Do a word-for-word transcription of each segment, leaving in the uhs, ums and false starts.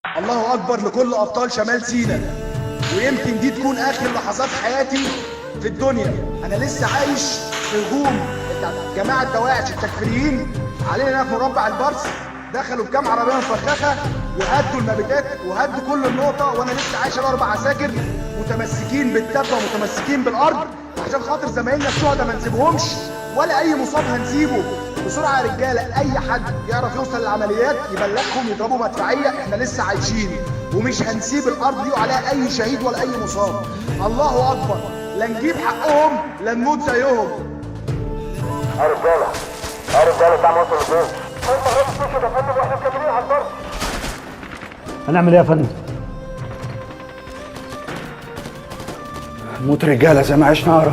الله اكبر لكل ابطال شمال سيناء، ويمكن دي تكون اخر لحظات حياتي في الدنيا. انا لسه عايش في هجوم جماعه دواعش التكفيريين علينا في مربع البرس، دخلوا بكام عربيه مفخخه وهدوا المبيتات وهدوا كل النقطه، وانا لسه عايش اربع عساكر متمسكين بالتبه ومتمسكين بالارض عشان خاطر زمايلنا الشهداء ما نسيبهمش ولا اي مصاب هنسيبه. بسرعه يا رجاله، اي حد يعرف يوصل للعمليات يبلغهم يضربوا مدفعيه، احنا لسه عايشين ومش هنسيب الارض دي عليها اي شهيد ولا اي مصاب. الله اكبر، لا نجيب حقهم لا نموت زيهم. يا رجاله يا رجاله بتاع مصر فين؟ هم غيروا السوشيال يا فندم واحنا مكملين على الضرب. هنعمل ايه يا فندم؟ نموت رجاله زي ما عشنا قرا.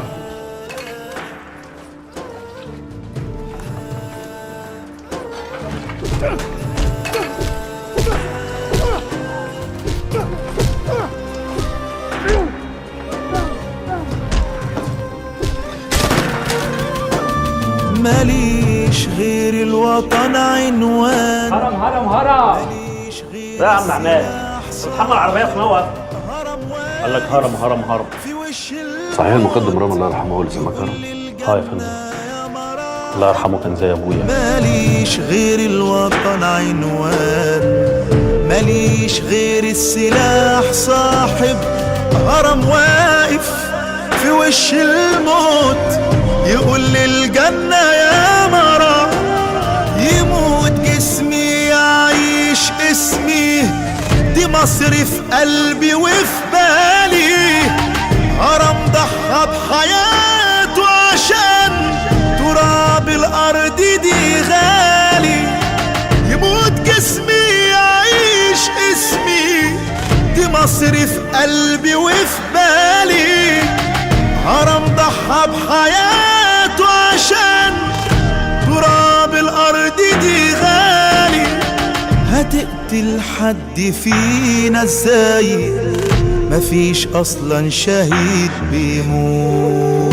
ماليش غير الوطن عنوان. هرم هرم هرم. ماليش غير لا يا عم عماد، بتحمل العربيه في موقف. قال لك هرم هرم هرم. في وش صحيح المقدم رامي الله يرحمه هو اللي سماك هرم؟ اه يا فندم، الله يرحمه كان زي ابويا. ماليش غير الوطن عنوان، ماليش غير السلاح صاحب. هرم واقف في وش الموت يقول للجنة يا مرة، يموت جسمي يعيش اسمي، دي مصر في قلبي وفي بالي. هرم ضحى بحياته عشان تراب الأرض دي غالي، يموت جسمي يعيش اسمي، دي مصر في قلبي وفي بالي. هرم ضحى بحياته عشان تراب الأرض دي غالي. هتقتل حد فينا ازاي؟ مفيش أصلا شهيد بيموت.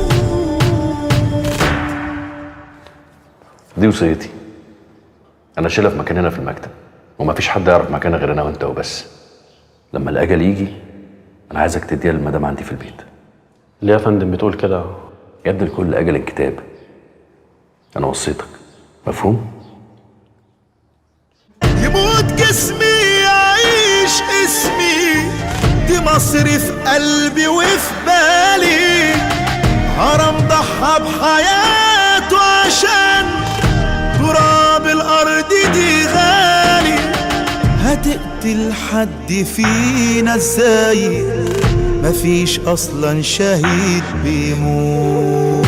دي وصيتي، انا شيلها في مكاننا في المكتب، ومفيش حد يعرف مكانها غير انا وانت وبس. لما الاجل يجي انا عايزك تديها للمدام عندي في البيت. ليه يا فندم بتقول كده؟ جد لكل اجل الكتاب، انا وصيتك، مفهوم؟ يموت جسمي يعيش اسمي، دي مصر في قلبي وفي بالي. هرم ضحى بحياته عشان تراب الأرض دي غالي. هتقتل حد فينا ازاي؟ مفيش أصلا شهيد بيموت.